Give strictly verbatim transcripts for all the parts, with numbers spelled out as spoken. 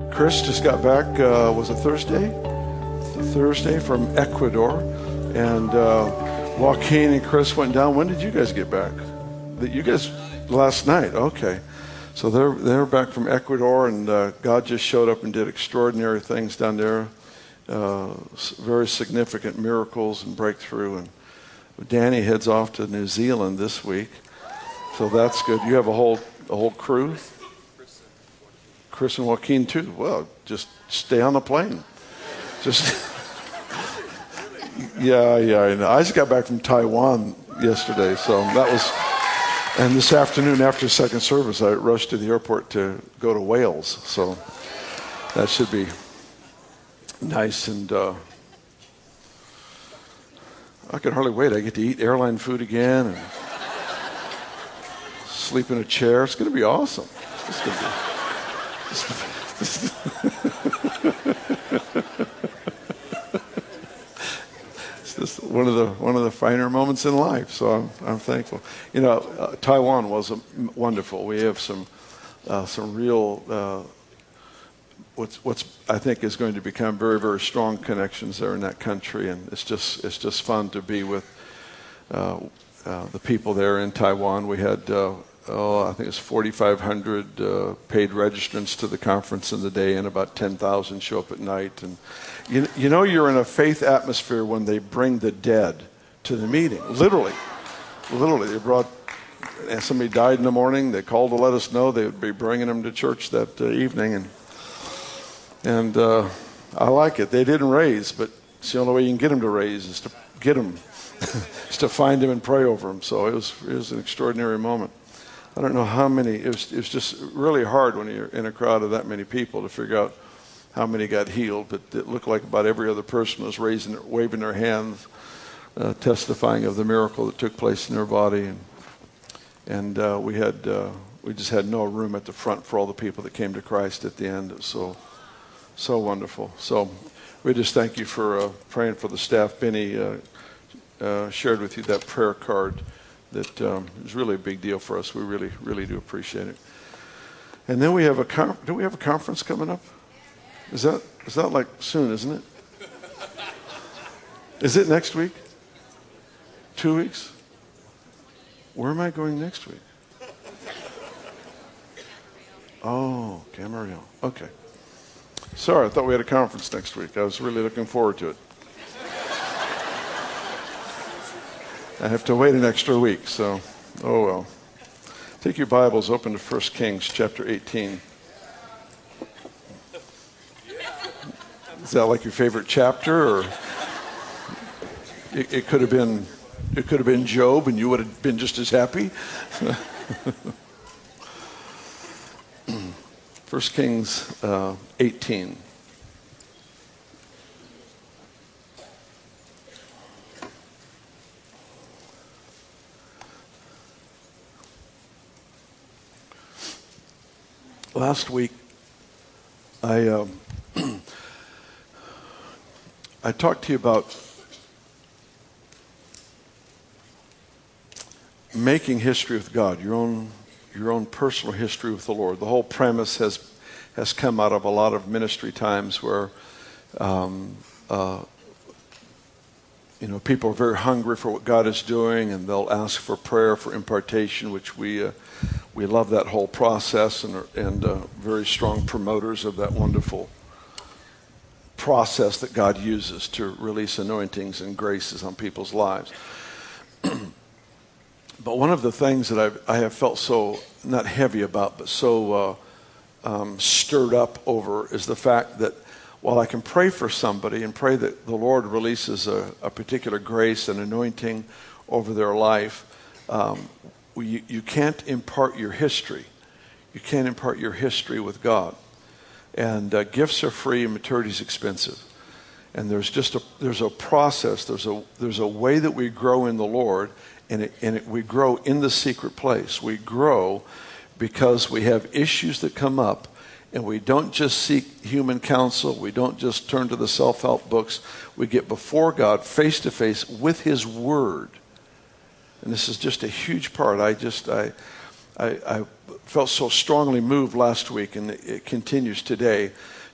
Chris just got back, uh, was it Thursday? Thursday from Ecuador. And uh, Joaquin and Chris went down. When did you guys get back? That you guys, last night, okay. So they're, they're back from Ecuador, and uh, God just showed up and did extraordinary things down there. Uh, very significant miracles and breakthrough. And Danny heads off to New Zealand this week. So that's good. You have a whole a whole crew? Chris and Joaquin too. Well, just stay on the plane. Just yeah, yeah. I know. I just got back from Taiwan yesterday, so that was. And this afternoon, after second service, I rushed to the airport to go to Wales. So that should be nice, and uh, I can hardly wait. I get to eat airline food again and sleep in a chair. It's going to be awesome. It's going to be. It's just one of the one of the finer moments in life. So I'm I'm thankful. You know, uh, Taiwan was a, wonderful. We have some uh, some real uh, what's what's I think is going to become very very strong connections there in that country, and it's just it's just fun to be with uh, uh, the people there in Taiwan. We had. Uh, Oh, I think it's forty-five hundred uh, paid registrants to the conference in the day, and about ten thousand show up at night. And you, you know you're in a faith atmosphere when they bring the dead to the meeting. Literally. Literally. They brought, and somebody died in the morning. They called to let us know they would be bringing them to church that uh, evening. And and uh, I like it. They didn't raise, but it's the only way you can get them to raise is to get them, is to find them and pray over them. So it was, it was an extraordinary moment. I don't know how many, it was, it was just really hard when you're in a crowd of that many people to figure out how many got healed, but it looked like about every other person was raising, waving their hands, uh, testifying of the miracle that took place in their body. And, and uh, we had, uh, we just had no room at the front for all the people that came to Christ at the end. It was so, so wonderful. So we just thank you for uh, praying for the staff. Benny uh, uh, shared with you that prayer card. That um, is really a big deal for us. We really, really do appreciate it. And then we have a con- do we have a conference coming up? Is that is that like soon, isn't it? Is it next week? Two weeks? Where am I going next week? Oh, Camarillo. Okay. Sorry, I thought we had a conference next week. I was really looking forward to it. I have to wait an extra week, so, oh well. Take your Bibles, open to First Kings chapter eighteen. Is that like your favorite chapter, or it, it could have been, it could have been Job, and you would have been just as happy? First Kings uh, eighteen. Last week, I um, I talked to you about making history with God, your own your own personal history with the Lord. The whole premise has has come out of a lot of ministry times where um, uh, you know people are very hungry for what God is doing, and they'll ask for prayer for impartation, which we. Uh, We love that whole process, and, and uh, very strong promoters of that wonderful process that God uses to release anointings and graces on people's lives. But one of the things that I've, I have felt so, not heavy about, but so uh, um, stirred up over is the fact that while I can pray for somebody and pray that the Lord releases a, a particular grace and anointing over their life, um, You, you can't impart your history. You can't impart your history with God. And uh, gifts are free and maturity is expensive. And there's just a there's a process. There's a there's a way that we grow in the Lord, and it, and it, we grow in the secret place. We grow because we have issues that come up, and we don't just seek human counsel. We don't just turn to the self-help books. We get before God face to face with His Word. And this is just a huge part. I just, I, I, I felt so strongly moved last week, and it continues today,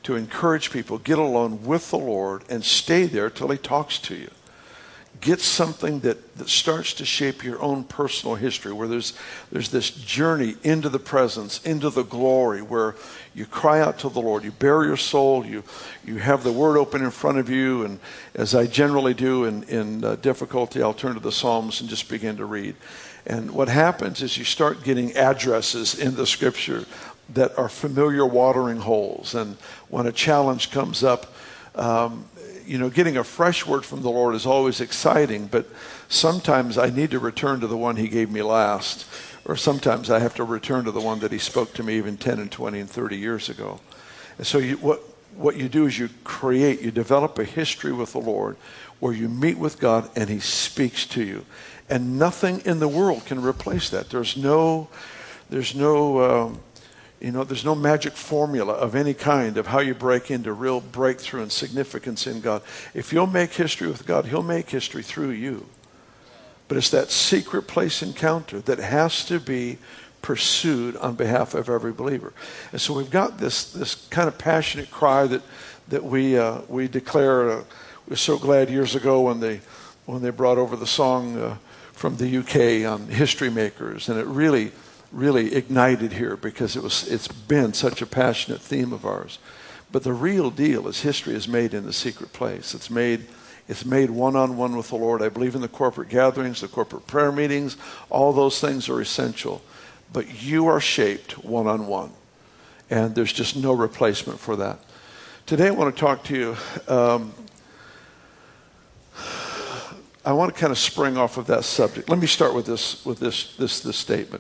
to encourage people, get alone with the Lord and stay there till he talks to you. Get something that, that starts to shape your own personal history, where there's there's this journey into the presence, into the glory, where you cry out to the Lord, you bare your soul, you you have the Word open in front of you, and as I generally do in, in uh, difficulty, I'll turn to the Psalms and just begin to read. And what happens is you start getting addresses in the Scripture that are familiar watering holes, and when a challenge comes up, um, you know, getting a fresh word from the Lord is always exciting, but sometimes I need to return to the one he gave me last, or sometimes I have to return to the one that he spoke to me even ten and twenty and thirty years ago. And so you, what, what you do is you create, you develop a history with the Lord where you meet with God and he speaks to you. And nothing in the world can replace that. There's no, there's no, um, You know, there's no magic formula of any kind of how you break into real breakthrough and significance in God. If you'll make history with God, he'll make history through you. But it's that secret place encounter that has to be pursued on behalf of every believer. And so we've got this this kind of passionate cry that that we uh, we declare. Uh, we were so glad years ago when they when they brought over the song uh, from the U K on History Makers, and it really. really ignited here because it was it's been such a passionate theme of ours. But the real deal is history is made in the secret place. It's made it's made one-on-one with the Lord. I believe in the corporate gatherings, the corporate prayer meetings. All those things are essential. But you are shaped one-on-one. And there's just no replacement for that. Today I want to talk to you. Um, I want to kind of spring off of that subject. Let me start with this with this this this statement.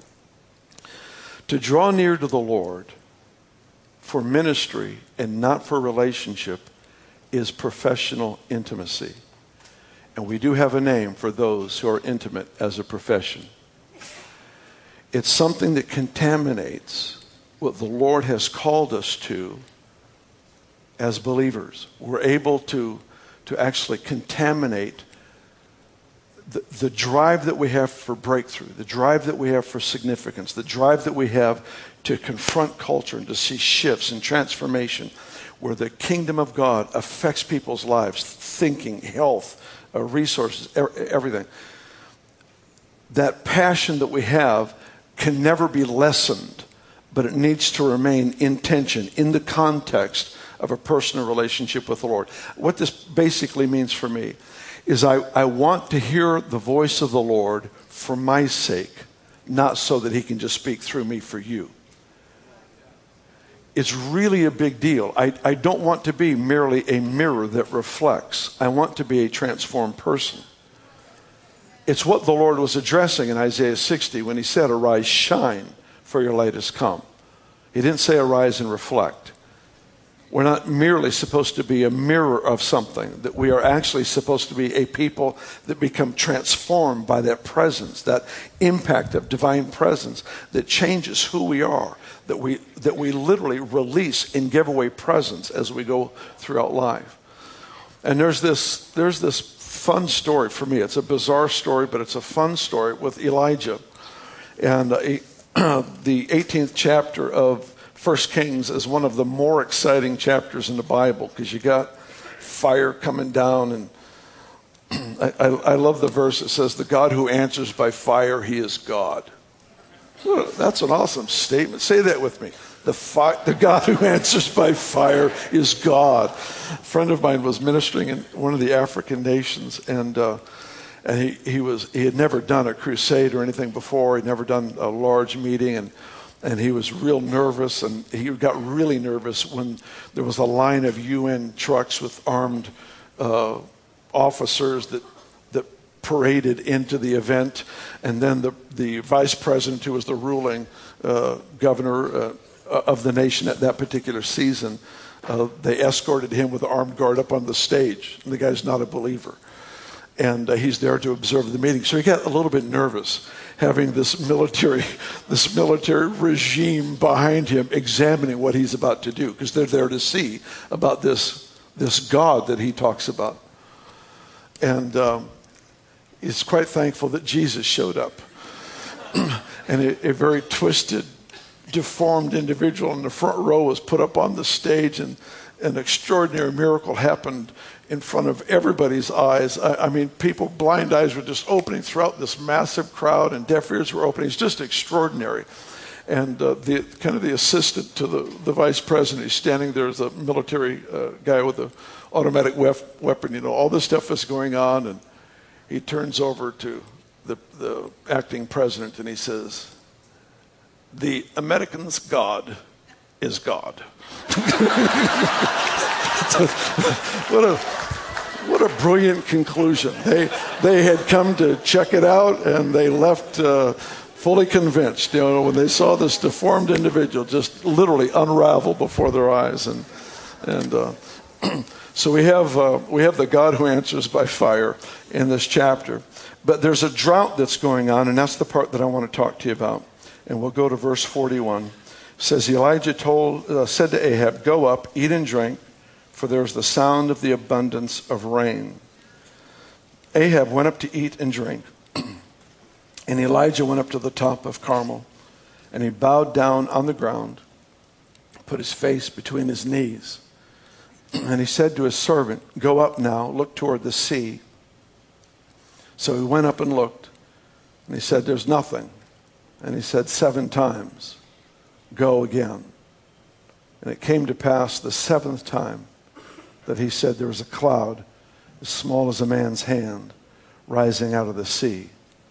To draw near to the Lord for ministry and not for relationship is professional intimacy. And we do have a name for those who are intimate as a profession. It's something that contaminates what the Lord has called us to as believers. We're able to, to actually contaminate The, the drive that we have for breakthrough, the drive that we have for significance, the drive that we have to confront culture and to see shifts and transformation where the kingdom of God affects people's lives, thinking, health, uh, resources, er- everything. That passion that we have can never be lessened, but it needs to remain in tension, in the context of a personal relationship with the Lord. What this basically means for me is I, I want to hear the voice of the Lord for my sake, not so that he can just speak through me for you. It's really a big deal. I, I don't want to be merely a mirror that reflects. I want to be a transformed person. It's what the Lord was addressing in Isaiah sixty when he said, "Arise, shine, for your light has come." He didn't say arise and reflect. We're not merely supposed to be a mirror of something, that we are actually supposed to be a people that become transformed by that presence, that impact of divine presence that changes who we are, that we that we literally release and give away presence as we go throughout life. And there's this there's this fun story for me. It's a bizarre story, but it's a fun story with Elijah. And uh, the eighteenth chapter of First Kings is one of the more exciting chapters in the Bible because you got fire coming down, and I, I, I love the verse that says, "The God who answers by fire, he is God." That's an awesome statement. Say that with me. The, fi- the God who answers by fire is God. A friend of mine was ministering in one of the African nations, and uh, and he, he was he had never done a crusade or anything before. He'd never done a large meeting, and And he was real nervous, and he got really nervous when there was a line of U N trucks with armed uh, officers that that paraded into the event. And then the, the vice president, who was the ruling uh, governor uh, of the nation at that particular season, uh, they escorted him with an armed guard up on the stage. And the guy's not a believer. And uh, he's there to observe the meeting. So he got a little bit nervous, having this military, this military regime behind him examining what he's about to do, because they're there to see about this, this God that he talks about. And um, he's quite thankful that Jesus showed up. And a, a very twisted, deformed individual in the front row was put up on the stage, and an extraordinary miracle happened in front of everybody's eyes. I, I mean, people, blind eyes were just opening throughout this massive crowd, and deaf ears were opening. It's just extraordinary. And uh, the kind of the assistant to the, the vice president, he's standing there as a military uh, guy with an automatic wef- weapon. You know, all this stuff is going on, and he turns over to the, the acting president, and he says, "The American's God is God." what a what a brilliant conclusion. They they had come to check it out, and they left uh, fully convinced. You know, when they saw this deformed individual just literally unravel before their eyes, and and uh, so we have uh, we have the God who answers by fire in this chapter. But there's a drought that's going on, and that's the part that I want to talk to you about. And we'll go to verse forty-one. It says, Elijah told, uh, said to Ahab, "Go up, eat and drink, for there is the sound of the abundance of rain." Ahab went up to eat and drink. And Elijah went up to the top of Carmel, and he bowed down on the ground, put his face between his knees. And he said to his servant, "Go up now, look toward the sea." So he went up and looked, and he said, "There's nothing." And he said seven times, "Go again." And it came to pass the seventh time that he said there was a cloud as small as a man's hand rising out of the sea.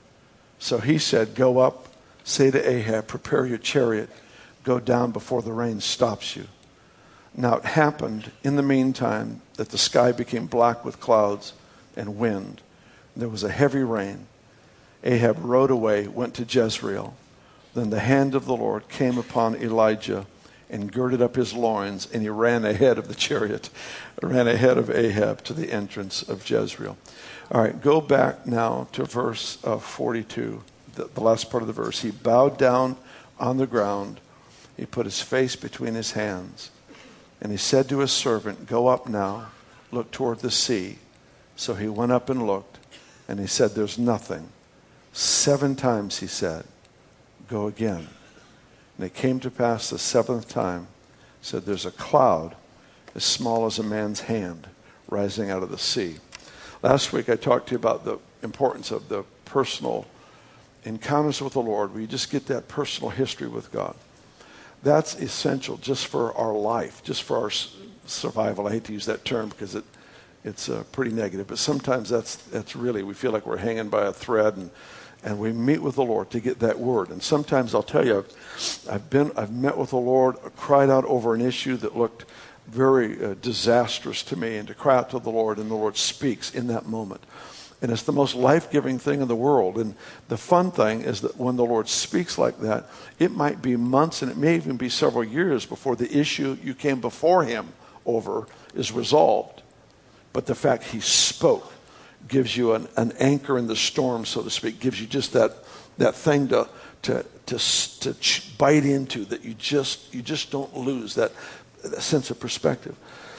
So he said, "Go up, say to Ahab, prepare your chariot, go down before the rain stops you." Now it happened in the meantime that the sky became black with clouds and wind. There was a heavy rain. Ahab rode away, went to Jezreel. Then the hand of the Lord came upon Elijah and girded up his loins, and he ran ahead of the chariot, ran ahead of Ahab to the entrance of Jezreel. All right, go back now to verse uh, forty-two, the, the last part of the verse. He bowed down on the ground. He put his face between his hands, and he said to his servant, "Go up now, look toward the sea." So he went up and looked, and he said, "There's nothing." Seven times he said, "Go again." And it came to pass the seventh time, said, "There's a cloud as small as a man's hand rising out of the sea." Last week I talked to you about the importance of the personal encounters with the Lord, where you just get that personal history with God. That's essential just for our life, just for our survival. I hate to use that term because it it's uh, pretty negative, but sometimes that's that's really, we feel like we're hanging by a thread, and and we meet with the Lord to get that word. And sometimes I'll tell you, I've, I've been, I've met with the Lord, cried out over an issue that looked very uh, disastrous to me, and to cry out to the Lord, and the Lord speaks in that moment. And it's the most life-giving thing in the world. And the fun thing is that when the Lord speaks like that, it might be months, and it may even be several years before the issue you came before him over is resolved. But the fact he spoke gives you an, an anchor in the storm, so to speak, gives you just that that thing to to to, to bite into, that you just you just don't lose that, that sense of perspective.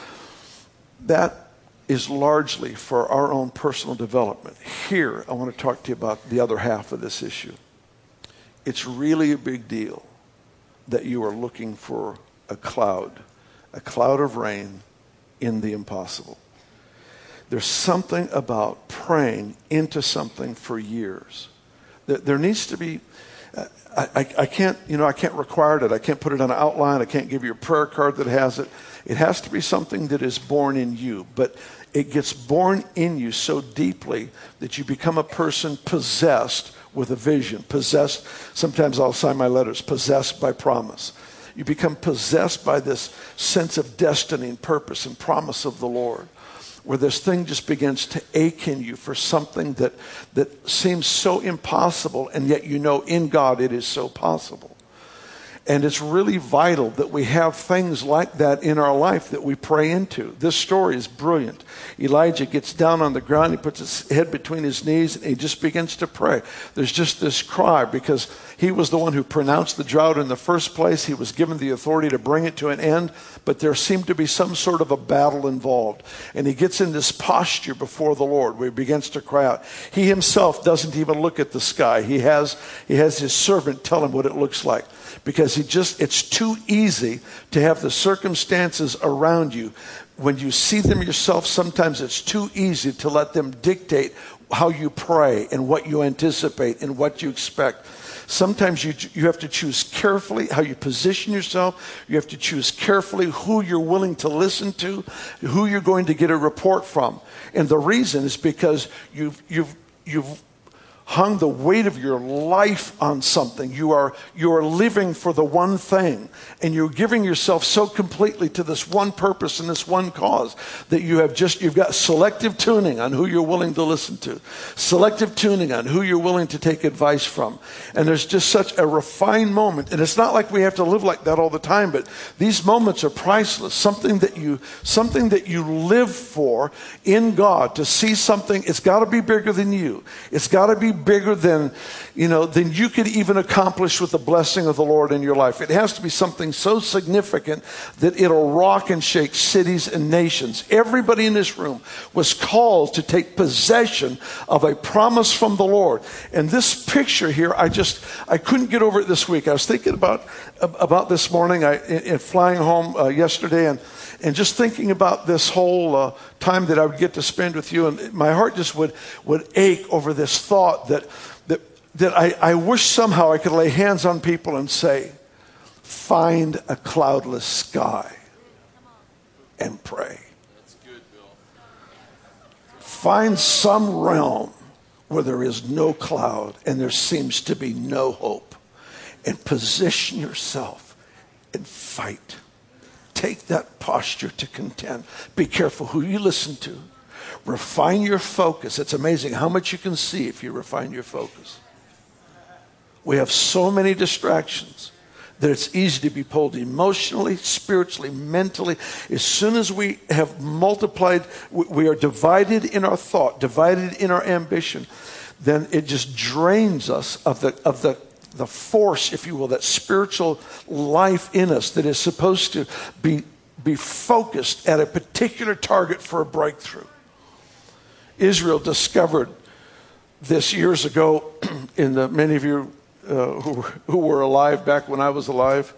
That is largely for our own personal development. Here, I want to talk to you about the other half of this issue. It's really a big deal that you are looking for a cloud, a cloud of rain in the impossible. There's something about praying into something for years. There, there needs to be, uh, I, I, I can't, you know, I can't require it. I can't put it on an outline. I can't give you a prayer card that has it. It has to be something that is born in you, but it gets born in you so deeply that you become a person possessed with a vision, possessed, sometimes I'll sign my letters, possessed by promise. You become possessed by this sense of destiny and purpose and promise of the Lord, where this thing just begins to ache in you for something that, that seems so impossible, and yet you know in God it is so possible. And it's really vital that we have things like that in our life that we pray into. This story is brilliant. Elijah gets down on the ground, he puts his head between his knees, and he just begins to pray. There's just this cry, because he was the one who pronounced the drought in the first place. He was given the authority to bring it to an end, but there seemed to be some sort of a battle involved. And he gets in this posture before the Lord where he begins to cry out. He himself doesn't even look at the sky. He has, he has his servant tell him what it looks like, because because he just, it's too easy to have the circumstances around you. When you see them yourself, sometimes it's too easy to let them dictate how you pray and what you anticipate and what you expect. Sometimes you you have to choose carefully how you position yourself. You have to choose carefully who you're willing to listen to, who you're going to get a report from. And the reason is because you've you've you've hung the weight of your life on something. You are you are living for the one thing, and you're giving yourself so completely to this one purpose and this one cause that you have just you've got selective tuning on who you're willing to listen to, selective tuning on who you're willing to take advice from. And there's just such a refined moment, and it's not like we have to live like that all the time, but these moments are priceless. Something that you something that you live for in God, to see something. It's got to be bigger than you. It's got to be bigger than, you know, than you could even accomplish with the blessing of the Lord in your life. It has to be something so significant that it'll rock and shake cities and nations. Everybody in this room was called to take possession of a promise from the Lord. And this picture here, I just, I couldn't get over it this week. I was thinking about, about this morning, I, in, in flying home uh, yesterday, and And just thinking about this whole uh, time that I would get to spend with you, and my heart just would would ache over this thought that that that I, I wish somehow I could lay hands on people and say, find a cloudless sky and pray. That's good, Bill. Find some realm where there is no cloud and there seems to be no hope, and position yourself and fight. Take that posture to contend. Be careful who you listen to. Refine your focus. It's amazing how much you can see if you refine your focus. We have so many distractions that it's easy to be pulled emotionally, spiritually, mentally. As soon as we have multiplied, we are divided in our thought, divided in our ambition, then it just drains us of the of the the force, if you will, that spiritual life in us that is supposed to be, be focused at a particular target for a breakthrough. Israel discovered this years ago, in the, many of you uh, who, who were alive back when I was alive,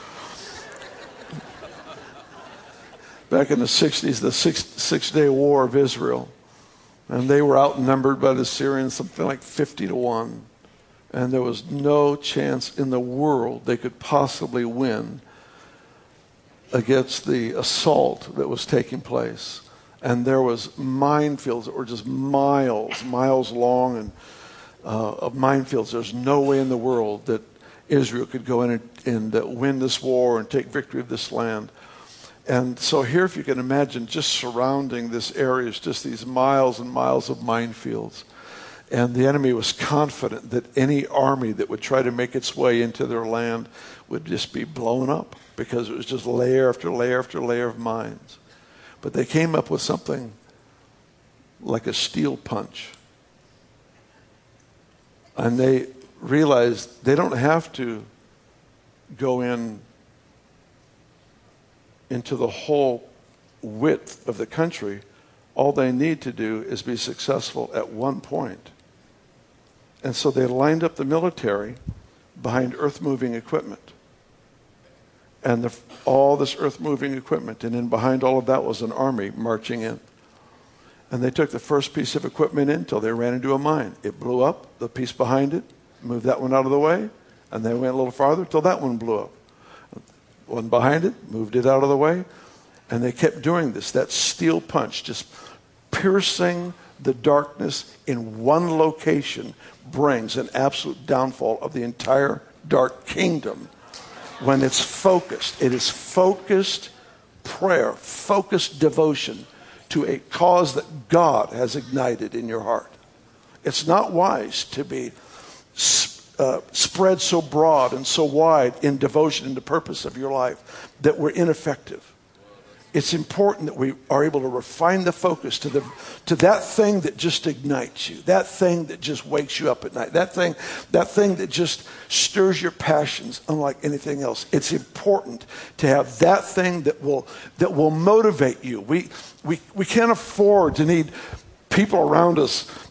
back in the sixties, the six, six-day war of Israel. And they were outnumbered by the Syrians, something like fifty to one. And there was no chance in the world they could possibly win against the assault that was taking place. And there was minefields that were just miles, miles long, and uh, of minefields. There's no way in the world that Israel could go in and, and uh, win this war and take victory of this land. And so here, if you can imagine, just surrounding this area is just these miles and miles of minefields. And the enemy was confident that any army that would try to make its way into their land would just be blown up, because it was just layer after layer after layer of mines. But they came up with something like a steel punch. And they realized they don't have to go in into the whole width of the country. All they need to do is be successful at one point. And so they lined up the military behind earth-moving equipment. And the, all this earth-moving equipment. And then behind all of that was an army marching in. And they took the first piece of equipment in until they ran into a mine. It blew up, the piece behind it, moved that one out of the way, and they went a little farther until that one blew up. One behind it, moved it out of the way, and they kept doing this. That steel punch, just piercing the darkness in one location, brings an absolute downfall of the entire dark kingdom when it's focused. It is focused prayer, focused devotion to a cause that God has ignited in your heart. It's not wise to be uh, spread so broad and so wide in devotion and the purpose of your life that we're ineffective. It's important that we are able to refine the focus to the to that thing that just ignites you, that thing that just wakes you up at night, that thing, that thing that just stirs your passions unlike anything else. It's important to have that thing that will that will motivate you. We we we can't afford to need people around us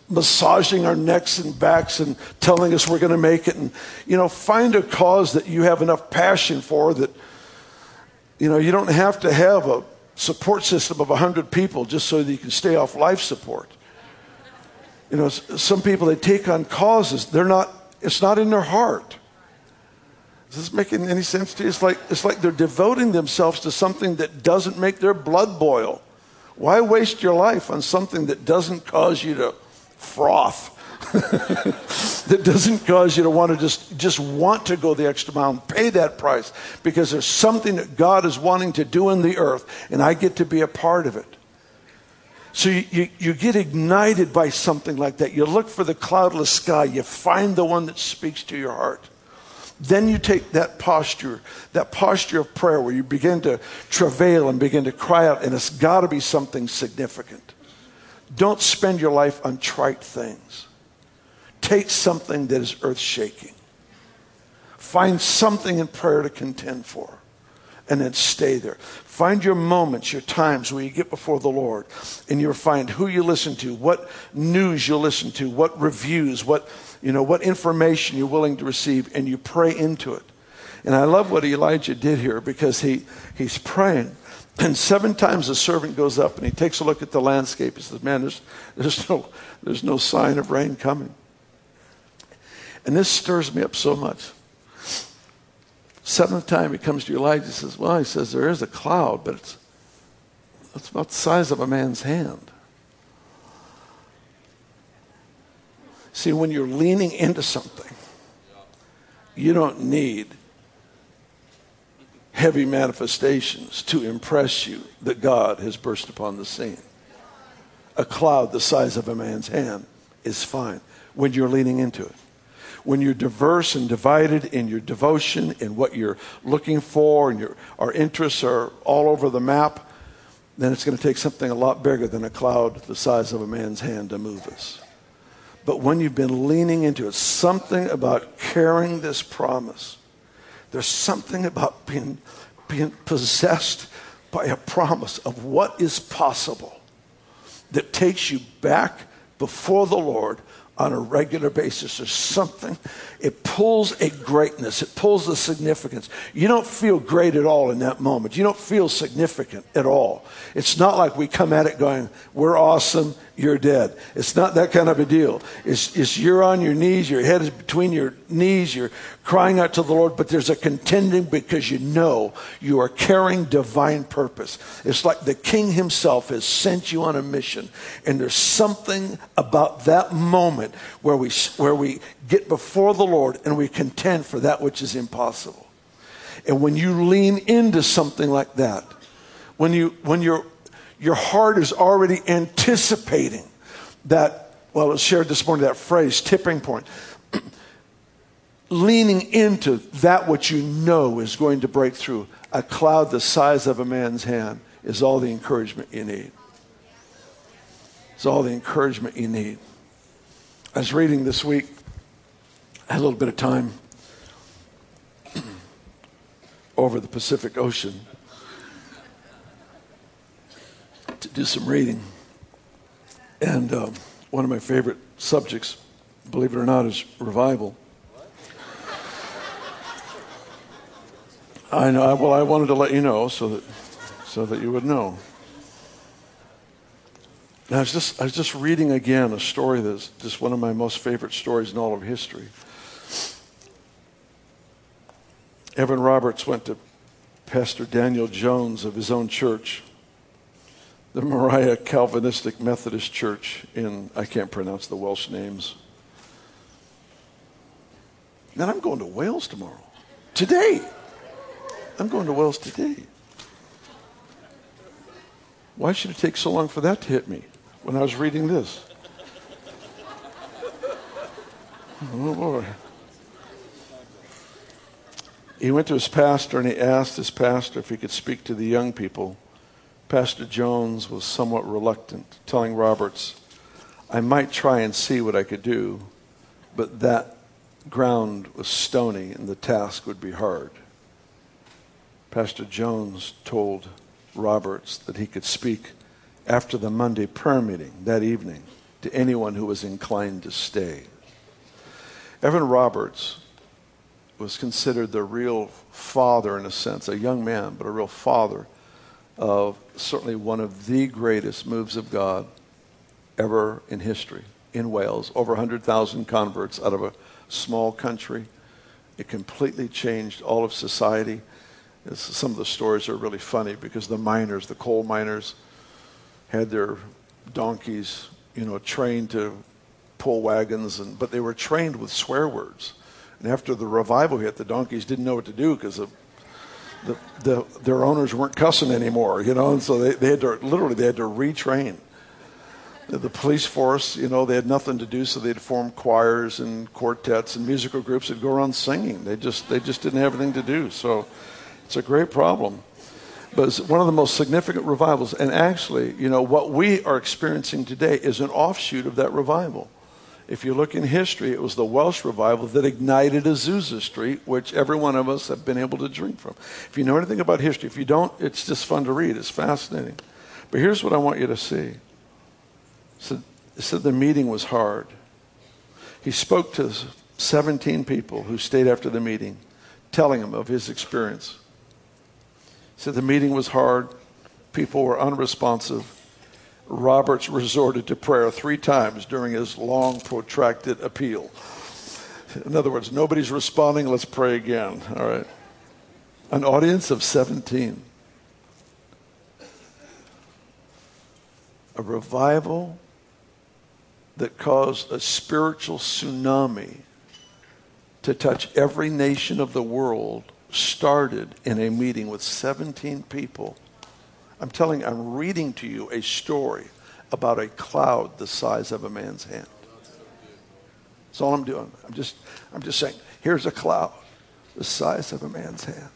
massaging our necks and backs and telling us we're going to make it. And, you know, find a cause that you have enough passion for that, you know, you don't have to have a support system of one hundred people just so that you can stay off life support. You know, some people, they take on causes. They're not, it's not in their heart. Is this making any sense to you? It's like, it's like they're devoting themselves to something that doesn't make their blood boil. Why waste your life on something that doesn't cause you to froth? That doesn't cause you to want to just, just want to go the extra mile and pay that price, because there's something that God is wanting to do in the earth, and I get to be a part of it. So you, you, you get ignited by something like that. You look for the cloudless sky. You find the one that speaks to your heart. Then you take that posture, that posture of prayer where you begin to travail and begin to cry out, and it's got to be something significant. Don't spend your life on trite things. Take something that is earth-shaking. Find something in prayer to contend for, and then stay there. Find your moments, your times where you get before the Lord, and you'll find who you listen to, what news you listen to, what reviews, what you know, what information you're willing to receive, and you pray into it. And I love what Elijah did here, because he he's praying, and seven times the servant goes up and he takes a look at the landscape. He says, "Man, there's there's no there's no sign of rain coming." And this stirs me up so much. Seventh time he comes to Elijah and says, "Well," he says, "there is a cloud, but it's it's about the size of a man's hand." See, when you're leaning into something, you don't need heavy manifestations to impress you that God has burst upon the scene. A cloud the size of a man's hand is fine when you're leaning into it. When you're diverse and divided in your devotion and what you're looking for, and your our interests are all over the map, then it's going to take something a lot bigger than a cloud the size of a man's hand to move us. But when you've been leaning into it, something about carrying this promise, there's something about being, being possessed by a promise of what is possible that takes you back before the Lord on a regular basis. There's something, it pulls a greatness, it pulls a significance. You don't feel great at all in that moment. You don't feel significant at all. It's not like we come at it going, "We're awesome, you're dead." It's not that kind of a deal. It's, it's you're on your knees, your head is between your knees, you're crying out to the Lord, but there's a contending because you know you are carrying divine purpose. It's like the King himself has sent you on a mission, and there's something about that moment where we where we get before the Lord and we contend for that which is impossible. And when you lean into something like that, when you when your your heart is already anticipating that, well, it's shared this morning, that phrase, tipping point, leaning into that which you know is going to break through, a cloud the size of a man's hand is all the encouragement you need. It's all the encouragement you need. I was reading this week, I had a little bit of time over the Pacific Ocean to do some reading. And um, one of my favorite subjects, believe it or not, is revival. I know. Well, I wanted to let you know so that so that you would know. And I was just I was just reading again a story that's just one of my most favorite stories in all of history. Evan Roberts went to Pastor Daniel Jones of his own church, the Moriah Calvinistic Methodist Church in, I can't pronounce the Welsh names. And I'm going to Wales tomorrow. Today. I'm going to Wales today. Why should it take so long for that to hit me when I was reading this? Oh, boy. He went to his pastor and he asked his pastor if he could speak to the young people. Pastor Jones was somewhat reluctant, telling Roberts, "I might try and see what I could do, but that ground was stony and the task would be hard." Pastor Jones told Roberts that he could speak after the Monday prayer meeting that evening to anyone who was inclined to stay. Evan Roberts was considered the real father, in a sense, a young man, but a real father of certainly one of the greatest moves of God ever in history in Wales. Over one hundred thousand converts out of a small country. It completely changed all of society. It's, some of the stories are really funny because the miners, the coal miners, had their donkeys, you know, trained to pull wagons, and but they were trained with swear words. And after the revival hit, the donkeys didn't know what to do because the, the, the, their owners weren't cussing anymore, you know, and so they, they had to, literally, they had to retrain. The, the police force, you know, they had nothing to do, so they'd form choirs and quartets and musical groups that go around singing. They just, they just didn't have anything to do, so it's a great problem. But it's one of the most significant revivals, and actually, you know, what we are experiencing today is an offshoot of that revival. If you look in history, it was the Welsh revival that ignited Azusa Street, which every one of us have been able to drink from. If you know anything about history, if you don't, it's just fun to read. It's fascinating. But here's what I want you to see. It said, it said the meeting was hard. He spoke to seventeen people who stayed after the meeting, telling them of his experience. He said the meeting was hard. People were unresponsive. Roberts resorted to prayer three times during his long, protracted appeal. In other words, nobody's responding, let's pray again. All right. An audience of seventeen. A revival that caused a spiritual tsunami to touch every nation of the world started in a meeting with seventeen people. I'm telling you, I'm reading to you a story about a cloud the size of a man's hand. That's all I'm doing. I'm just, I'm just saying, here's a cloud the size of a man's hand.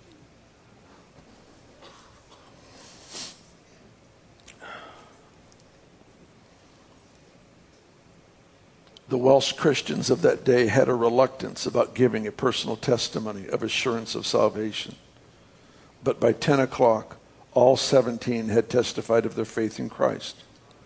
The Welsh Christians of that day had a reluctance about giving a personal testimony of assurance of salvation. But by ten o'clock, all seventeen had testified of their faith in Christ.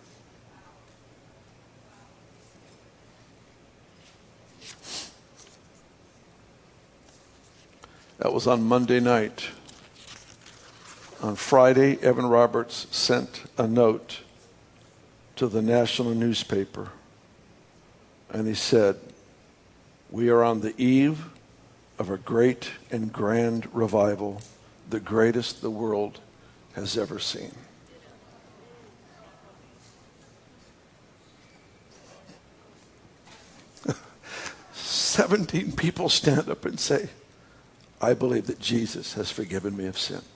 That was on Monday night. On Friday, Evan Roberts sent a note to the national newspaper. And he said, we are on the eve of a great and grand revival, the greatest the world has ever seen. Seventeen people stand up and say, I believe that Jesus has forgiven me of sin.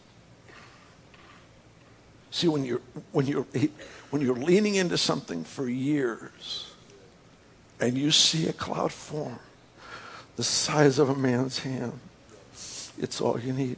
See, when you're when you're when you're leaning into something for years and you see a cloud form the size of a man's hand, it's all you need.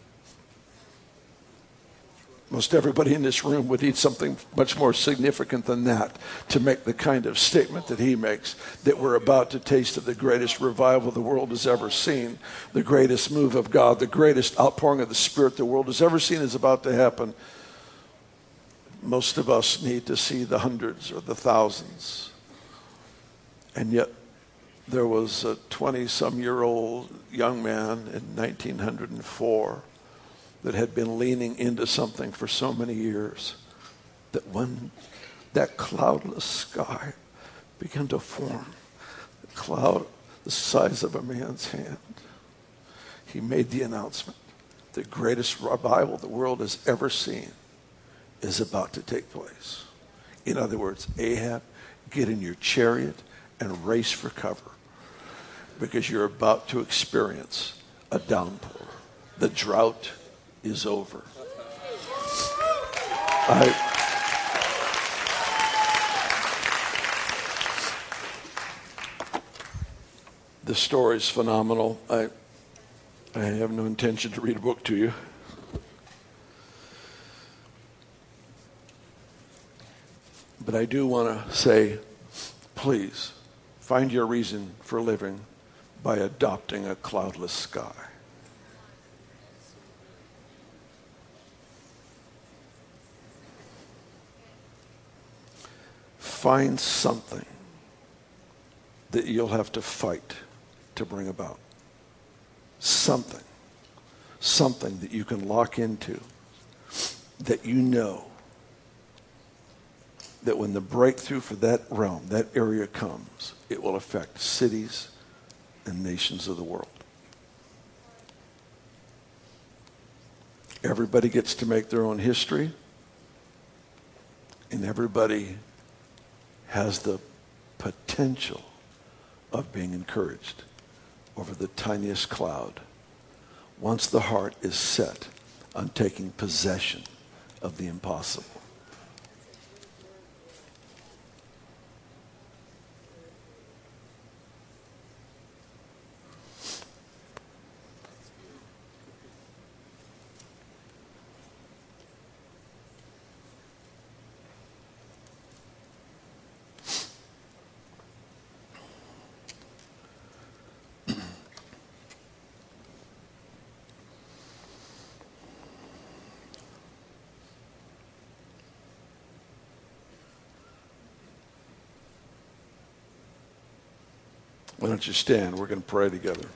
Most everybody in this room would need something much more significant than that to make the kind of statement that he makes, that we're about to taste of the greatest revival the world has ever seen, the greatest move of God, the greatest outpouring of the Spirit the world has ever seen is about to happen. Most of us need to see the hundreds or the thousands. And yet there was a twenty-some-year-old young man in nineteen oh four that had been leaning into something for so many years, that when that cloudless sky began to form, a cloud the size of a man's hand, he made the announcement, the greatest revival the world has ever seen is about to take place. In other words, Ahab, get in your chariot and race for cover, because you're about to experience a downpour. The drought is over. I, the story is phenomenal. I, I have no intention to read a book to you. But I do want to say, please, find your reason for living by adopting a cloudless sky. find something that you'll have to fight to bring about. Something. Something that you can lock into, that you know that when the breakthrough for that realm, that area comes, it will affect cities and nations of the world. Everybody gets to make their own history, and everybody has the potential of being encouraged over the tiniest cloud once the heart is set on taking possession of the impossible. Why don't you stand? We're going to pray together.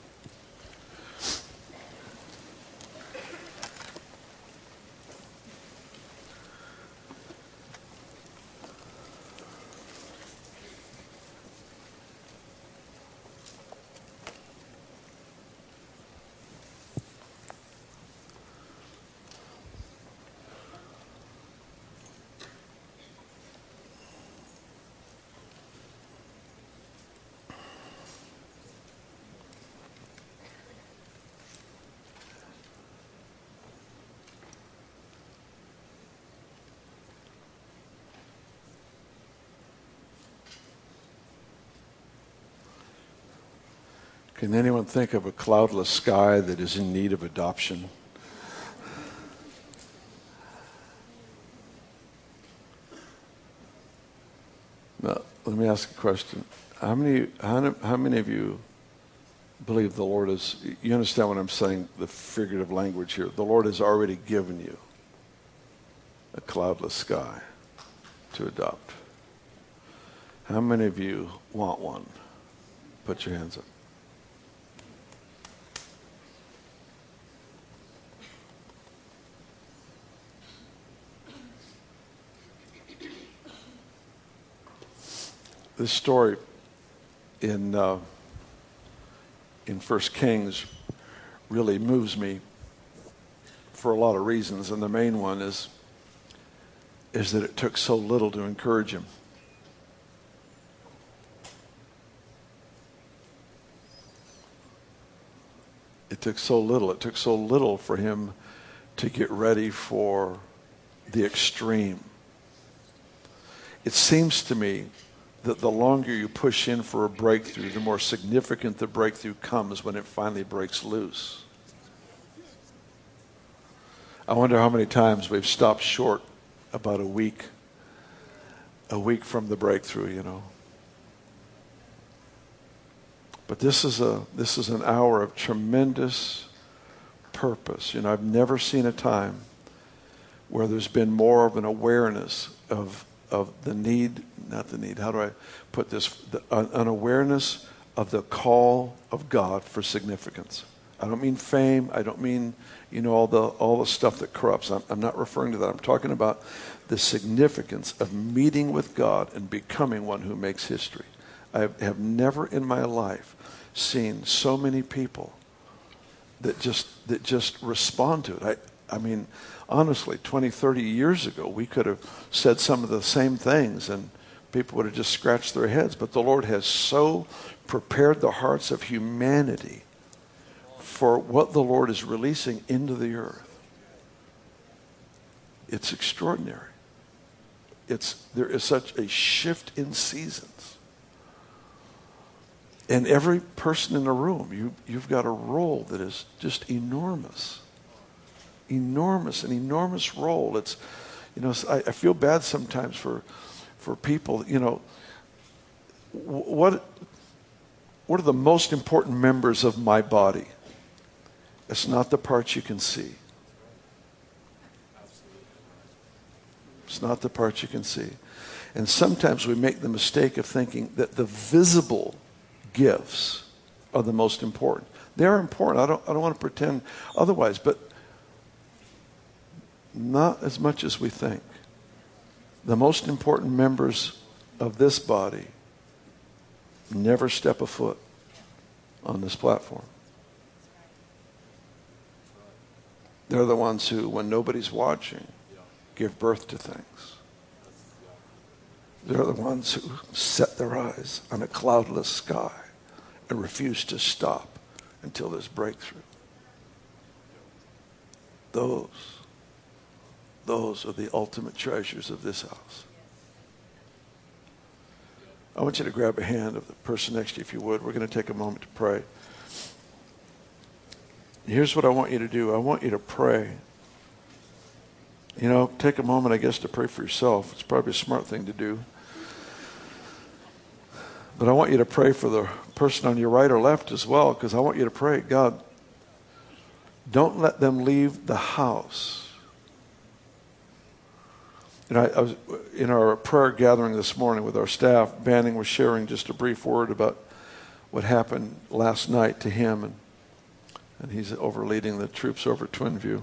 Can anyone think of a cloudless sky that is in need of adoption? Now, let me ask a question. How many, how, how many of you believe the Lord is, you understand what I'm saying, the figurative language here. The Lord has already given you a cloudless sky to adopt. How many of you want one? Put your hands up. This story in uh, in First Kings really moves me for a lot of reasons, and the main one is is that it took so little to encourage him. It took so little. It took so little for him to get ready for the extreme. It seems to me that the longer you push in for a breakthrough, the more significant the breakthrough comes when it finally breaks loose. I wonder how many times we've stopped short about a week, a week from the breakthrough, you know. But this is a this is an hour of tremendous purpose. You know, I've never seen a time where there's been more of an awareness of of the need, not the need, how do I put this, the, an awareness of the call of God for significance. I don't mean fame. I don't mean, you know, all the all the stuff that corrupts. I'm, I'm not referring to that. I'm talking about the significance of meeting with God and becoming one who makes history. I have never in my life seen so many people that just that just respond to it. I, I mean, honestly, twenty, thirty years ago, we could have said some of the same things and people would have just scratched their heads. But the Lord has so prepared the hearts of humanity for what the Lord is releasing into the earth. It's extraordinary. It's there is such a shift in seasons. And every person in the room, you, you've got a role that is just enormous. Enormous, an enormous role. It's, you know, I, I feel bad sometimes for, for people. You know, what, what are the most important members of my body? It's not the parts you can see. It's not the parts you can see. And sometimes we make the mistake of thinking that the visible gifts are the most important. They're important. I don't, I don't want to pretend otherwise, but not as much as we think. The most important members of this body never step a foot on this platform. They're the ones who, when nobody's watching, give birth to things. They're the ones who set their eyes on a cloudless sky and refuse to stop until there's breakthrough. Those, those are the ultimate treasures of this house. I want you to grab a hand of the person next to you, if you would. We're going to take a moment to pray. Here's what I want you to do. I want you to pray. You know, take a moment, I guess, to pray for yourself. It's probably a smart thing to do. But I want you to pray for the person on your right or left as well, because I want you to pray, God, don't let them leave the house. You know, I, I was in our prayer gathering this morning with our staff. Banning was sharing just a brief word about what happened last night to him, and and he's over leading the troops over Twinview.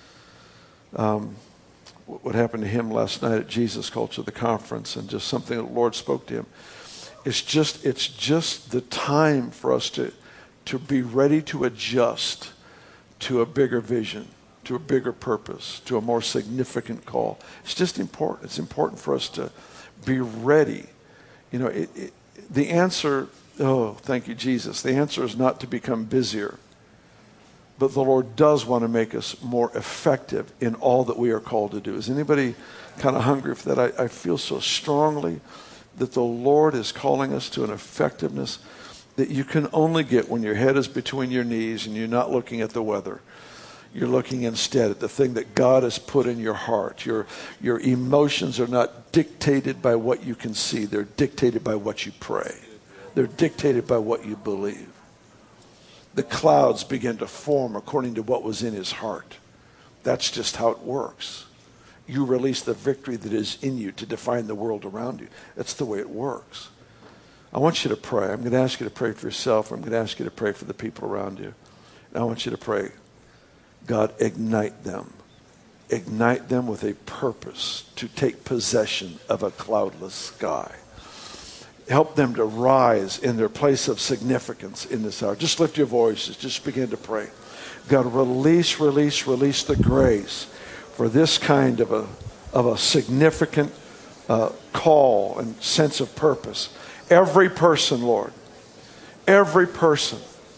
Um, what happened to him last night at Jesus Culture, the conference, and just something that the Lord spoke to him. It's just, it's just the time for us to, to be ready to adjust to a bigger vision, to a bigger purpose, to a more significant call. It's just important. It's important for us to be ready. You know, it, it, the answer, oh, thank you, Jesus. The answer is not to become busier. But the Lord does want to make us more effective in all that we are called to do. Is anybody kind of hungry for that? I, I feel so strongly that the Lord is calling us to an effectiveness that you can only get when your head is between your knees and you're not looking at the weather. You're looking instead at the thing that God has put in your heart. Your, your emotions are not dictated by what you can see. They're dictated by what you pray. They're dictated by what you believe. The clouds begin to form according to what was in his heart. That's just how it works. You release the victory that is in you to define the world around you. That's the way it works. I want you to pray. I'm going to ask you to pray for yourself. I'm going to ask you to pray for the people around you. And I want you to pray, God, ignite them. Ignite them with a purpose to take possession of a cloudless sky. Help them to rise in their place of significance in this hour. Just lift your voices. Just begin to pray. God, release, release, release the grace for this kind of a, of a significant uh, call and sense of purpose. Every person, Lord, every person.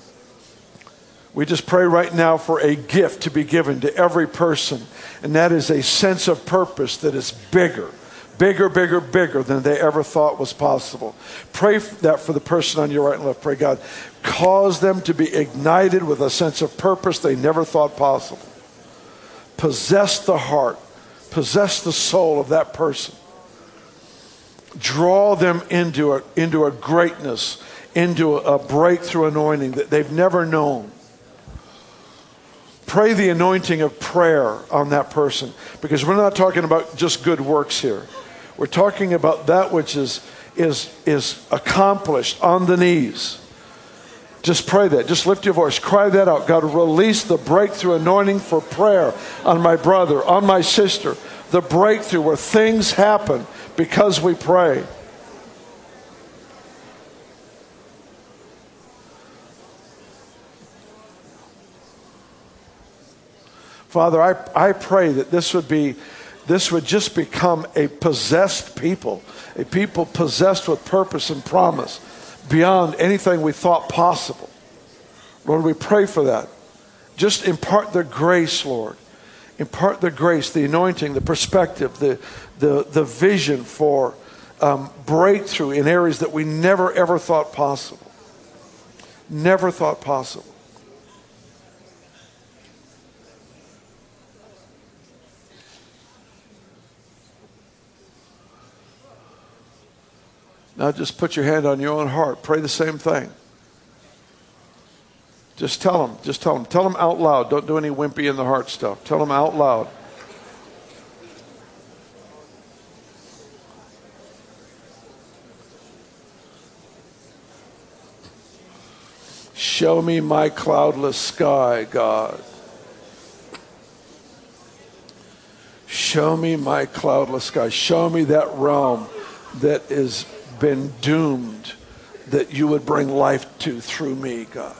We just pray right now for a gift to be given to every person, and that is a sense of purpose that is bigger. Bigger, bigger, bigger than they ever thought was possible. Pray that for the person on your right and left. Pray, God, cause them to be ignited with a sense of purpose they never thought possible. Possess the heart, possess the soul of that person. Draw them into a, into a greatness, into a, a breakthrough anointing that they've never known. Pray the anointing of prayer on that person, because we're not talking about just good works here. We're talking about that which is, is, is accomplished on the knees. Just pray that. Just lift your voice. Cry that out. God, release the breakthrough anointing for prayer on my brother, on my sister. The breakthrough where things happen because we pray. Father, I, I pray that this would be, this would just become a possessed people, a people possessed with purpose and promise beyond anything we thought possible. Lord, we pray for that. Just impart the grace, Lord. Impart the grace, the anointing, the perspective, the, the, the vision for um, breakthrough in areas that we never, ever thought possible. Never thought possible. Now just put your hand on your own heart. Pray the same thing. Just tell them. Just tell them. Tell them out loud. Don't do any wimpy in the heart stuff. Tell them out loud. Show me my cloudless sky, God. Show me my cloudless sky. Show me that realm that has been doomed, that you would bring life to through me, God.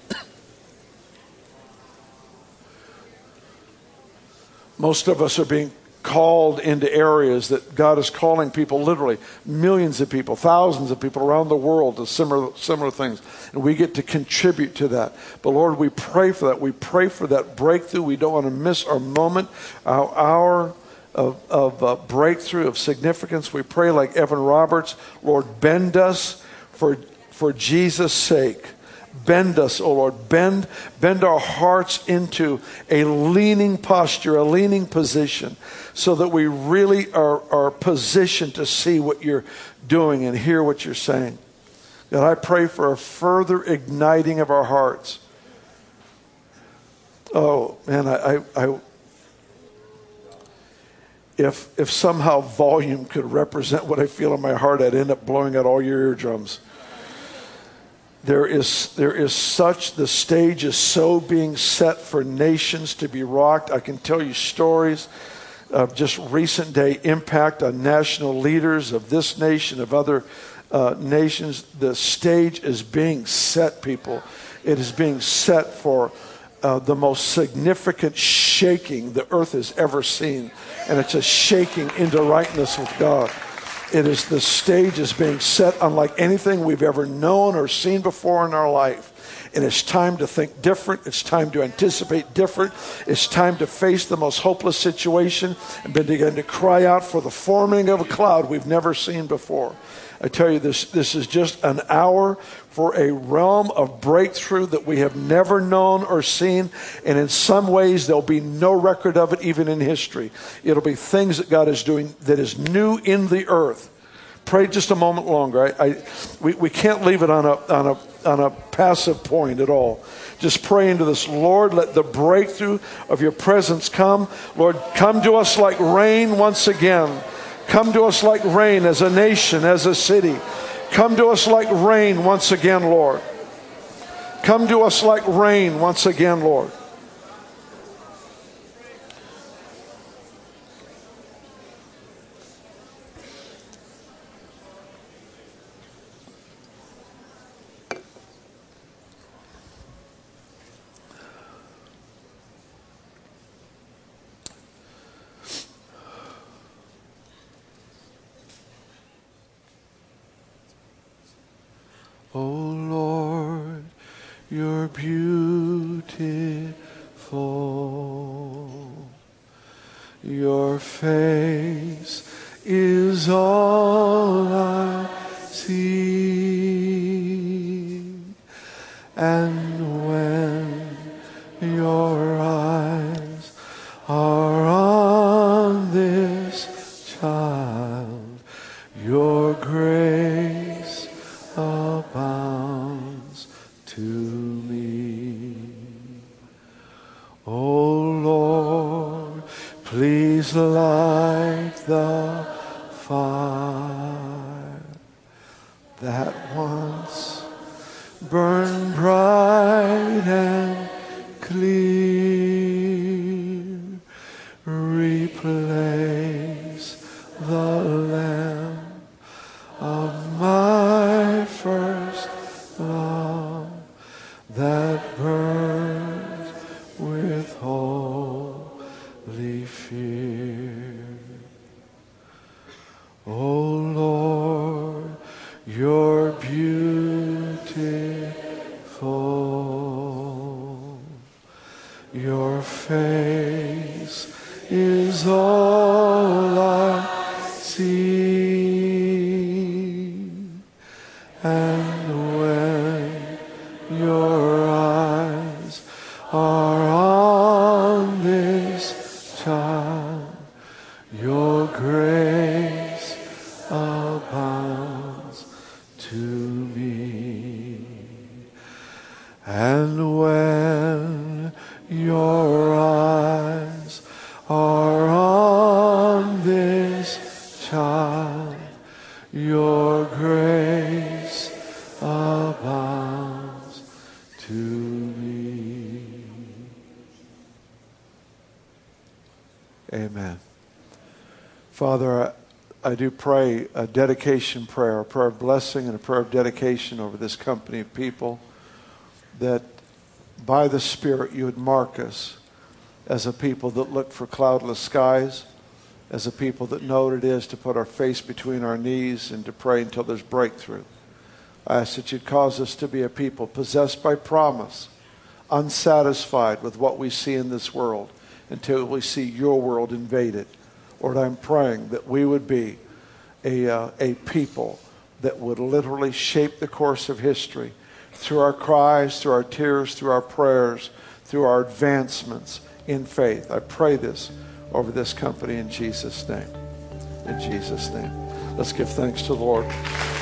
Most of us are being called into areas that God is calling people, literally millions of people, thousands of people around the world to similar similar things. And we get to contribute to that. But Lord, we pray for that. We pray for that breakthrough. We don't want to miss our moment, our hour of, of uh, breakthrough, of significance. We pray like Evan Roberts, Lord, bend us for, for Jesus' sake. Bend us, oh Lord. Bend, bend our hearts into a leaning posture, a leaning position, so that we really are, are positioned to see what you're doing and hear what you're saying. God, I pray for a further igniting of our hearts. Oh, man, I, I, I if if somehow volume could represent what I feel in my heart, I'd end up blowing out all your eardrums. There is, there is such, the stage is so being set for nations to be rocked. I can tell you stories of just recent day impact on national leaders of this nation, of other uh, nations. The stage is being set, people. It is being set for uh, the most significant shaking the earth has ever seen. And it's a shaking into rightness with God. It is, the stage is being set unlike anything we've ever known or seen before in our life. And it's time to think different. It's time to anticipate different. It's time to face the most hopeless situation and begin to cry out for the forming of a cloud we've never seen before. I tell you, this, this is just an hour for a realm of breakthrough that we have never known or seen. And in some ways, there'll be no record of it even in history. It'll be things that God is doing that is new in the earth. Pray just a moment longer. I, I, we, we can't leave it on a, on, a, on a passive point at all. Just pray into this. Lord, let the breakthrough of your presence come. Lord, come to us like rain once again. Come to us like rain as a nation, as a city. Come to us like rain once again, Lord. Come to us like rain once again, Lord. Oh Lord, you're beautiful. Your face is all I see. And when your eyes are on this child, your grace abounds to me. Oh Lord, please light the fire that once burned bright and clear. Replace the lamp of my first love that burns with holy fear. Oh Lord, you're beautiful. Your face is all I see. And when your eyes are on this child, your grace abounds to me. And when your eyes are on this child, your grace abounds to Amen. Father, I, I do pray a dedication prayer, a prayer of blessing and a prayer of dedication over this company of people, that by the Spirit you would mark us as a people that look for cloudless skies, as a people that know what it is to put our face between our knees and to pray until there's breakthrough. I ask that you'd cause us to be a people possessed by promise, unsatisfied with what we see in this world until we see your world invaded. Lord, I'm praying that we would be a, uh, a people that would literally shape the course of history through our cries, through our tears, through our prayers, through our advancements in faith. I pray this over this company in Jesus' name. In Jesus' name. Let's give thanks to the Lord.